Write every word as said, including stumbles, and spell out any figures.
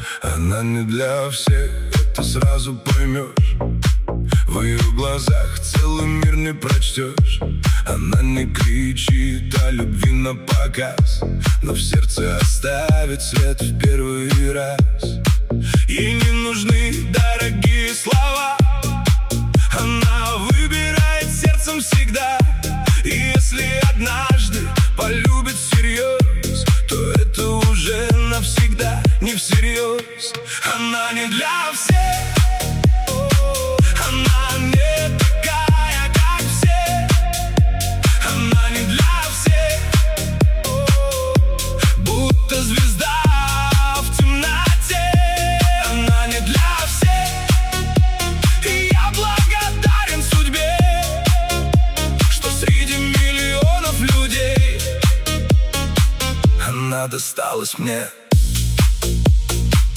Она не для всех, это сразу поймешь. В ее глазах целый мир не прочтешь. Она не кричит о любви на показ, но в сердце оставит след в первый раз. Ей не нужны дорогие слова, она выбирает сердцем всегда. И если однажды полюбит всерьез, то это уже навсегда, не всерьез. Она не для всех. Она досталась мне.